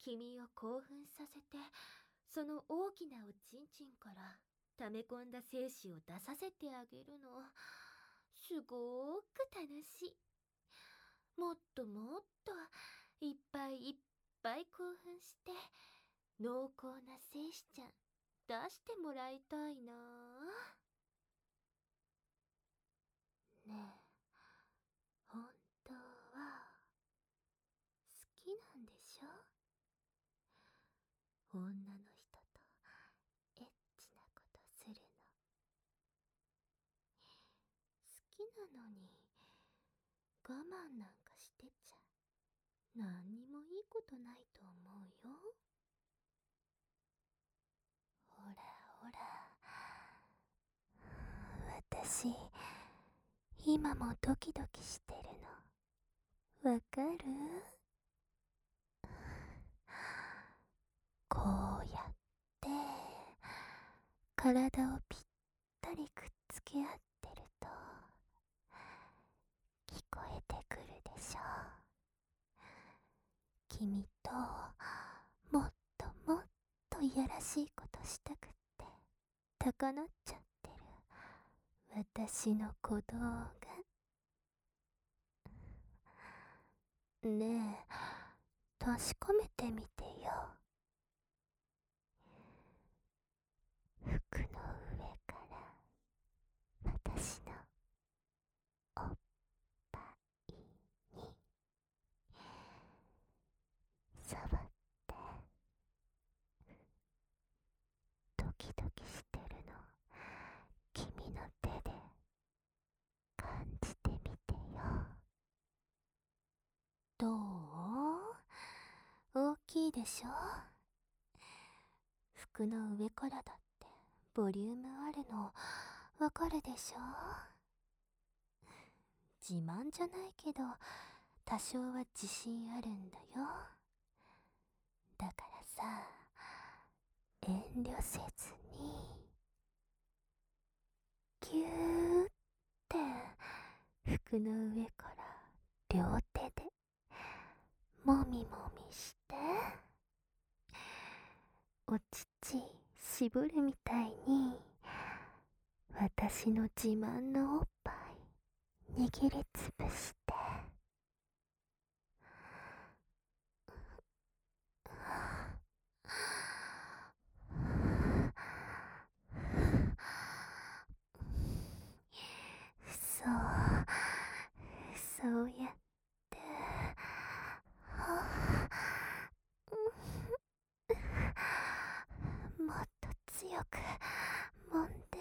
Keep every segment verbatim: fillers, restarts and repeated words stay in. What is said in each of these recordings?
君を興奮させて、その大きなおちんちんから溜め込んだ精子を出させてあげるの。すごーく楽しい。もっともっといっぱいいっぱい興奮して濃厚な精子ちゃん出してもらいたいな。ねえ、本当は好きなんでしょ？女の人とエッチなことするの。好きなのに我慢なんかしてちゃ何にもいいことないと思うよ。ほらほら、私今もドキドキしてるの。わかる？こうやって体をぴったりくっつけ合ってると聞こえてくるでしょ。君ともっともっといやらしいことしたくって高鳴っちゃってる私の鼓動が。ねえ、確かめてみてよ。服の上から私のおっぱいに触ってドキドキしてるの君の手で感じてみてよ。どう？大きいでしょ？服の上からだってボリュームあるのわかるでしょ？自慢じゃないけど多少は自信あるんだよ。だからさ、遠慮せずにぎゅーって服の上から両手でもみもみしてお乳絞るみたいに私の自慢のおっぱい握りつぶしてそうそうやってもっと強く揉んで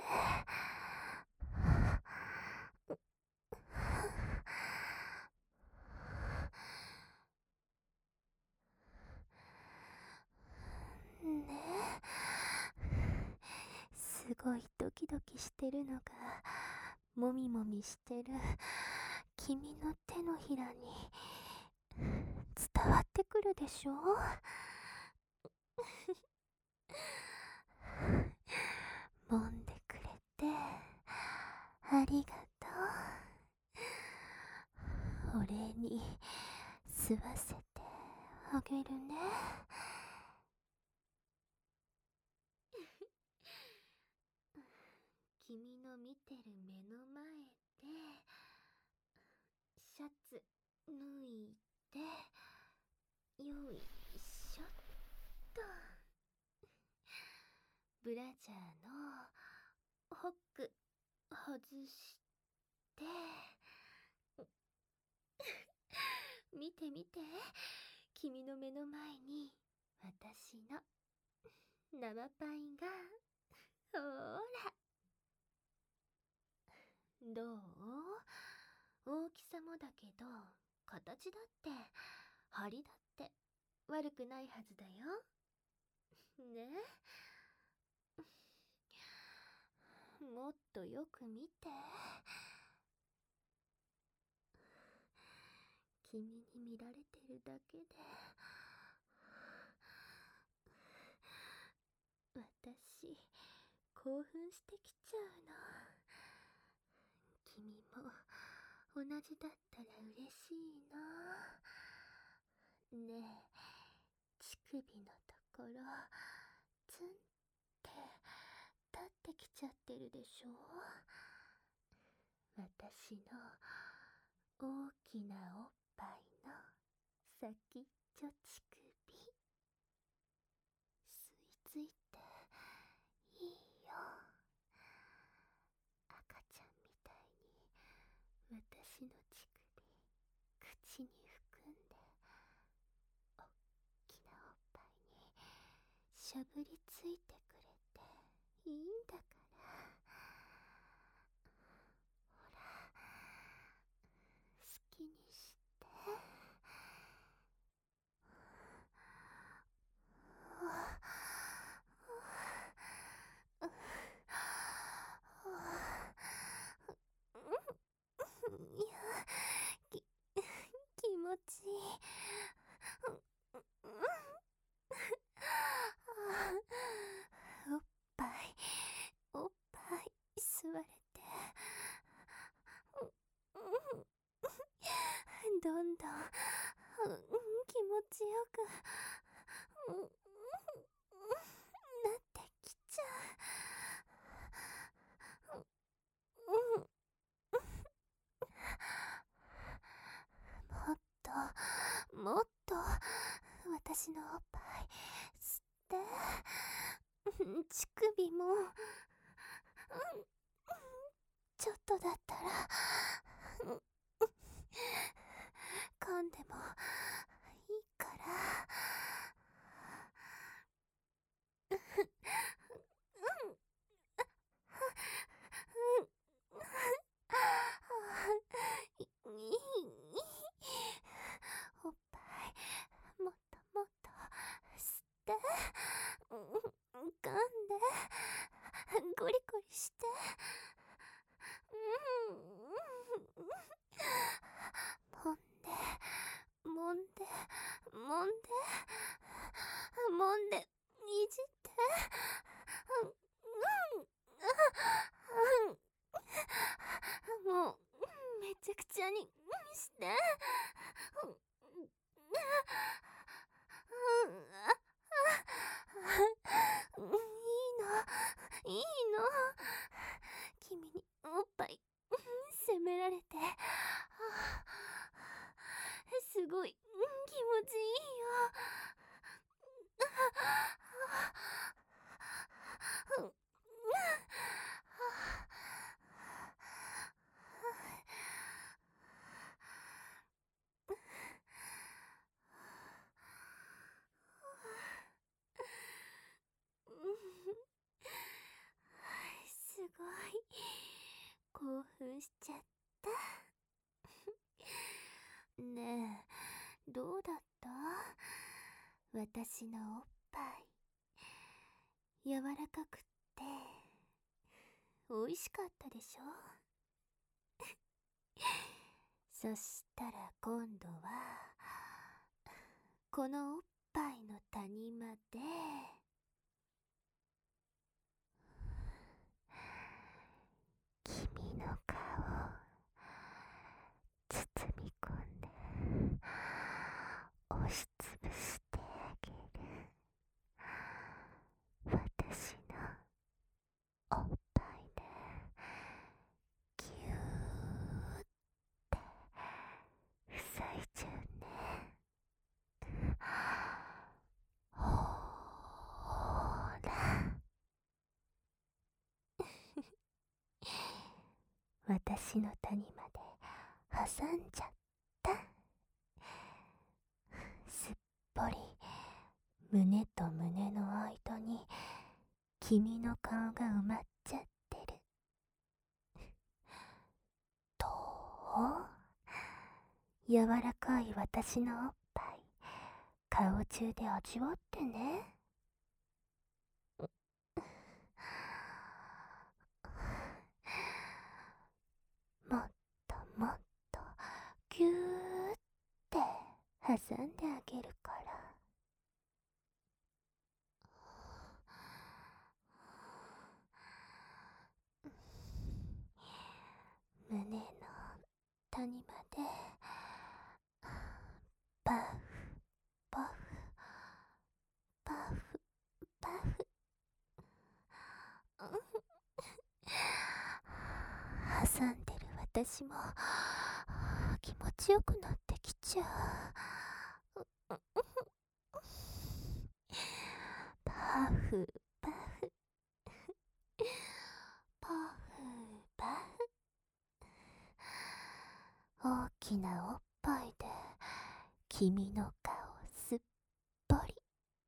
ねえ、すごいドキドキしてるのがもみもみしてる君の手のひらに伝わってくるでしょ？揉んでくれてありがとう。お礼に吸わせてあげるね。君の見てる目の前でシャツ脱いでよいしょっと。ブラジャーのホック外して見て見て、君の目の前に私の生パイが。ほーら、どう？大きさもだけど形だって張りだって悪くないはずだよ。ね？もっとよく見て。君に見られてるだけで私興奮してきちゃうの。君も同じだったら嬉しいな。ねえ、乳首のところツンって立ってきちゃってるでしょ。私の大きなおっぱいの先っちょ乳首、吸い付いていいよ。赤ちゃんみたいに私の乳首口に含んで、おっきなおっぱいにしゃぶりついてくれていいんだから。ほら、好きにして。いや、き、気持ちいい。おっぱい、おっぱい、吸われて。どんどん、気持ちよく、なってきちゃう。もっと、もっと、私のおっぱい、吸って。乳首も、ちょっとだったら、噛んでもいいから。おっぱい、もっともっと吸って、噛んで、ゴリゴリして。もんで、もんで、もんで、もんで、いじって。もう、めちゃくちゃにして。いいの、いいの。君におっぱい責められて、すごい気持ちいいよ。すごい興奮しちゃった。ねえ、どうだった？私のおっぱい、柔らかくって美味しかったでしょ？そしたら今度はこのおっぱいの谷間で君の顔包み込んで押しつぶしてあげる。私のおっぱいでギューって塞いじゃうね。ほーら私の谷まで挟んじゃった。すっぽり胸と胸の間に君の顔が埋まっちゃってる。どう？柔らかい私のおっぱい、顔中で味わってね。もっともっとぎゅーって挟んであげるから。胸の谷までパフパフ私も気持ちよくなってきちゃう。パフパフパフパフ。大きなおっぱいで君の顔すっぽり。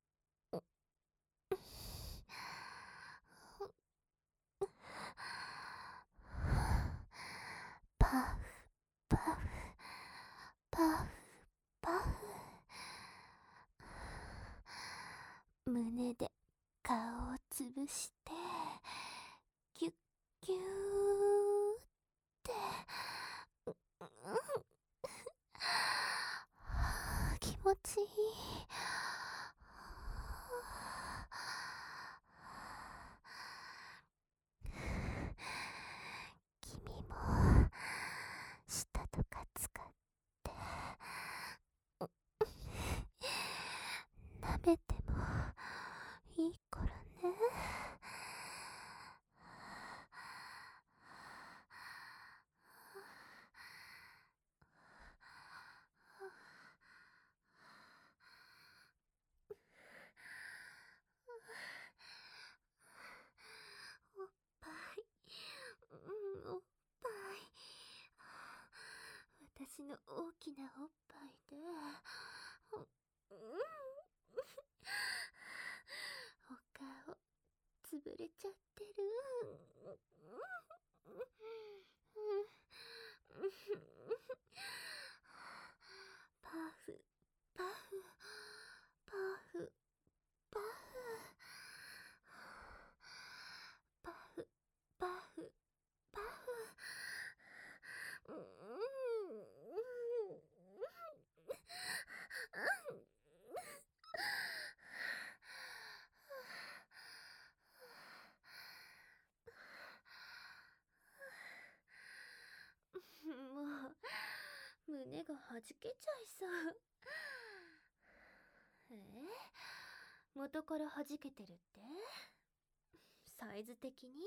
パフパフパフパフ。胸で顔をつぶしてギュッギューって気持ちいい。君も舌とか使って舐めてもいいからね。おっぱい、うん、おっぱい。私の大きなおっぱいで、うん、お顔つぶれちゃってる。パフパフパフパフパフパフパフ。もう胸がはじけちゃいそう。えー、元からはじけてるって？サイズ的に？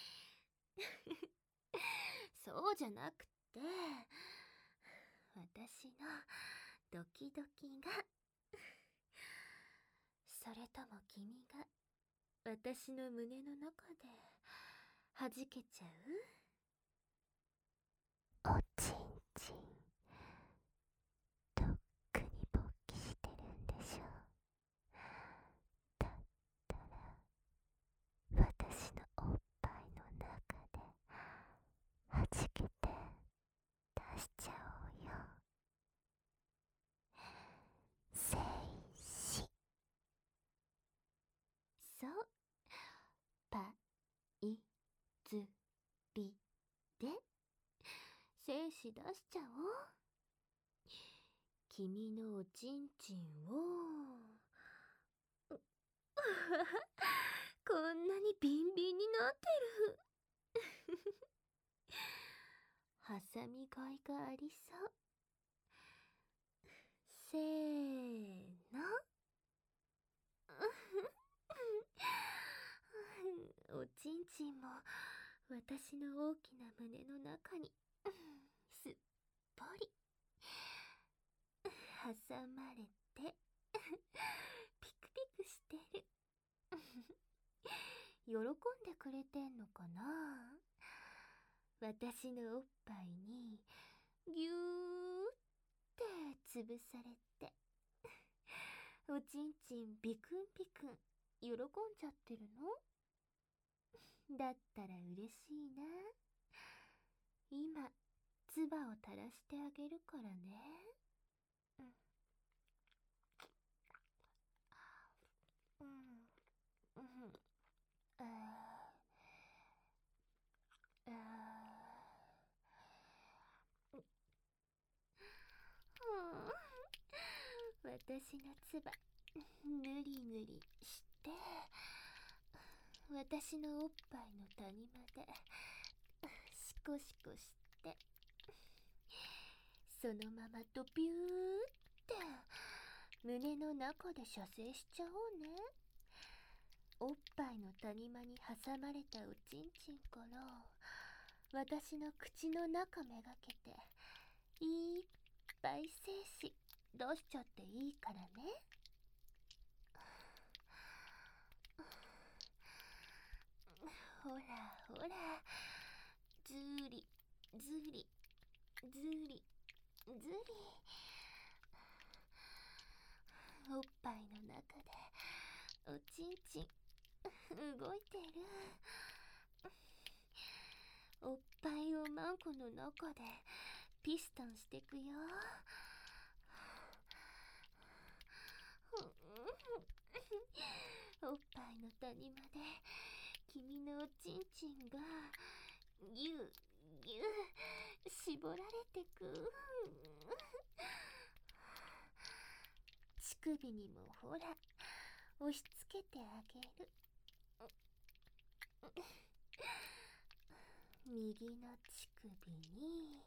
そうじゃなくて、私のドキドキが。それとも君が私の胸の中ではじけちゃう？おちんちんとっくに勃起してるんでしょ。だったら私のおっぱいの中ではじけて出しちゃおうよ。せいし。そう、パイズリで精子出しちゃおう。君のおちんちんをこんなにビンビンになってる。ハサミがいがありそう。せーの。おちんちんも私の大きな胸の中にすっぽり挟まれてピクピクしてる。喜んでくれてんのかな？私のおっぱいにぎゅーって潰されておちんちんビクンビクン喜んじゃってるの？だったら嬉しいな。今唾を垂らしてあげるからね。うんうんうん。あーあー、うん、私の唾ぬりぬりして私のおっぱいの谷間でシコシコしてそのままドピューって胸の中で射精しちゃおうね。おっぱいの谷間に挟まれたおちんちんから私の口の中めがけていっぱい精子出しちゃっていいからね。ほらほら、ずりずりずりずり、おっぱいの中でおちんちん動いてる。おっぱいをマンコの中でピストンしてくよ。おっぱいの谷間で君のおちんちんがぎゅうぎゅう絞られてく。乳首にもほら押し付けてあげる。右の乳首に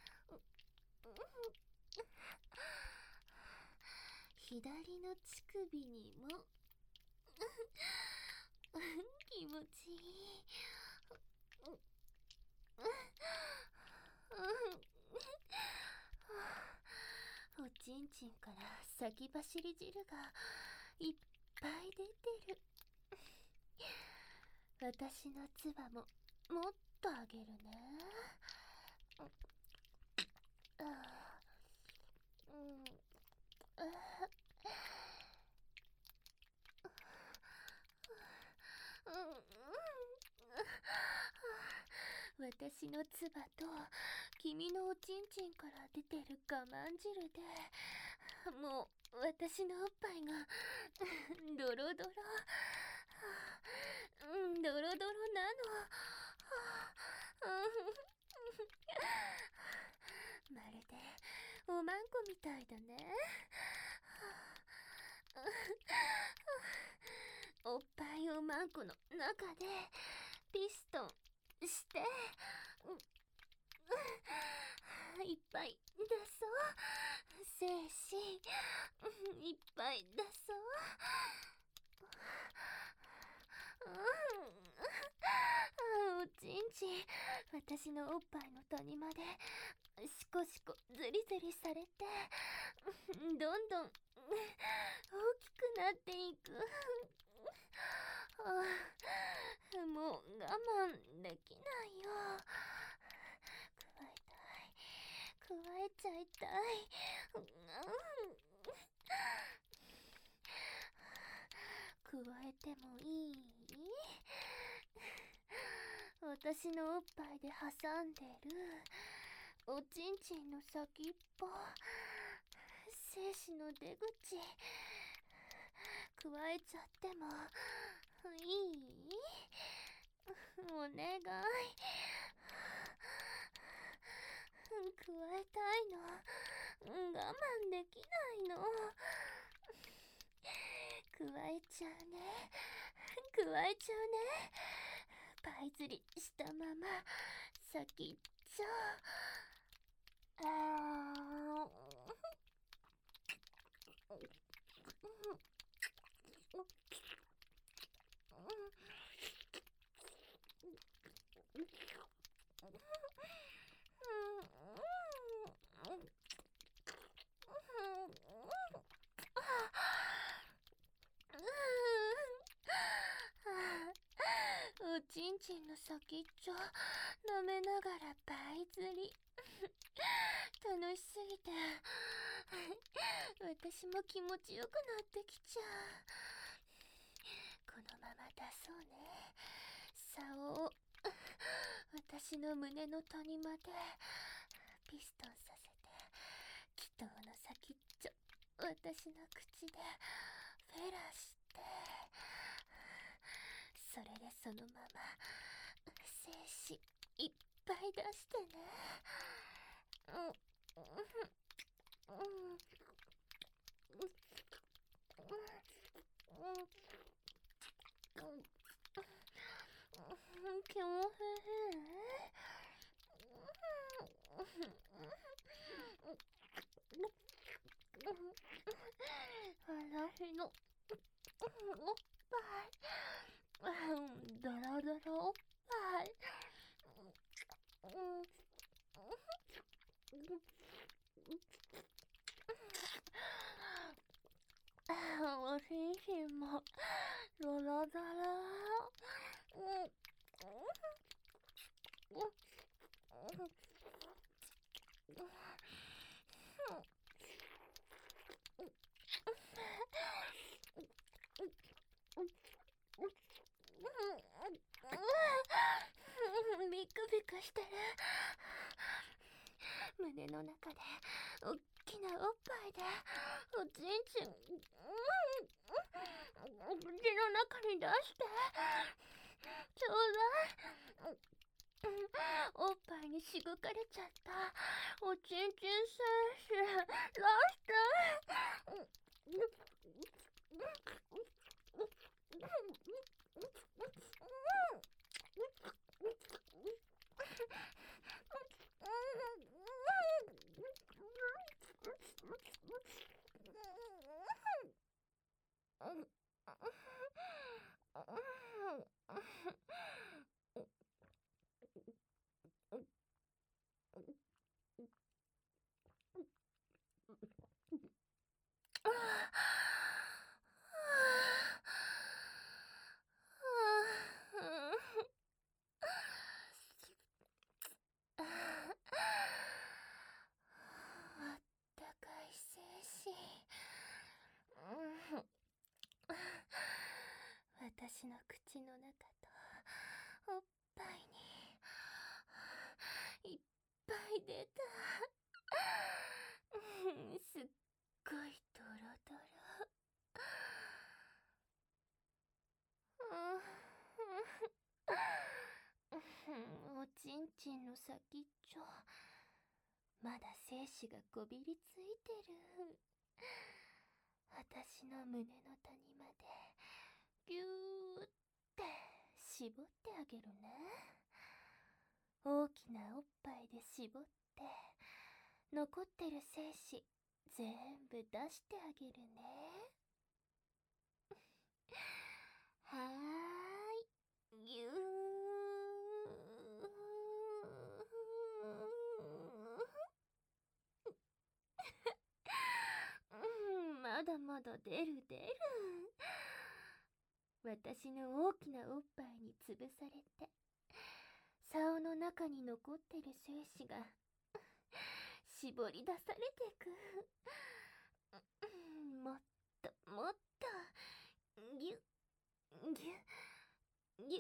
左の乳首にも気持ちいい。おちんちんから先走り汁がいっぱい出てる。私の唾ももっとあげるね。あうん、あ私の唾と君のおちんちんから出てる我慢汁でもう私のおっぱいがドロドロ、うん、ドロドロなの。まるでおまんこみたいだね。おっぱいをまんこの中でピストンして、いっぱい出そう。精子いっぱい出そう。おちんちん、私のおっぱいの谷間でしこしこずりずりされてどんどん大きくなっていく。もう我慢できないよ。くわえたい、くわえちゃいたい。くわえてもいい？私のおっぱいで挟んでるおちんちんの先っぽ、精子の出口くわえちゃってもいい？お願い。くわえたいの、我慢できないの。くわえちゃうね、くわえちゃうね。パイ釣りしたまま先っちょ。あおちんちんの先っちょ舐めながらパイ釣り楽しすぎて私も気持ちよくなってきちゃう。このまま出そうね。竿を私の胸の谷間でピストンさせて、祈祷の先っちょ私の口でフェラして、それでそのまま精子いっぱい出してね。うんうんうん気もへへ私のおっぱい、ドロドロおっぱい、 おちんちんもロロだら。ビクビクしてる。胸の中でおっきなおっぱいでおちんちん口の中に出してちょうだい。おっぱいにしごかれちゃったおちんちん精子出して。あったかい精子。私の口の中とおっぱいにいっぱい出た。すっごいドロドロ。おちんちんの先っちょまだ精子がこびりついてる。私の胸の谷までぎゅーって絞ってあげるね。大きなおっぱいで絞って残ってる精子全部出してあげるね。はーい、ぎゅー。うん、まだまだ出る出る。私の大きなおっぱいに潰されて竿の中に残ってる精子が絞り出されてく。もっともっとぎゅっぎゅっぎゅっぎゅっ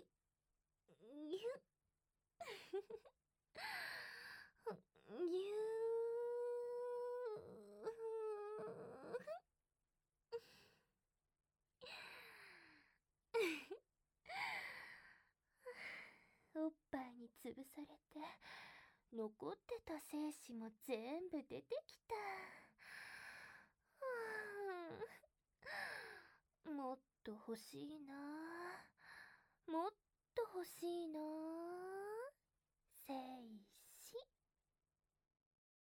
ぎゅおっぱいに潰されて残ってた精子も全部出てきた。もっと欲しいな。もっと欲しいな。精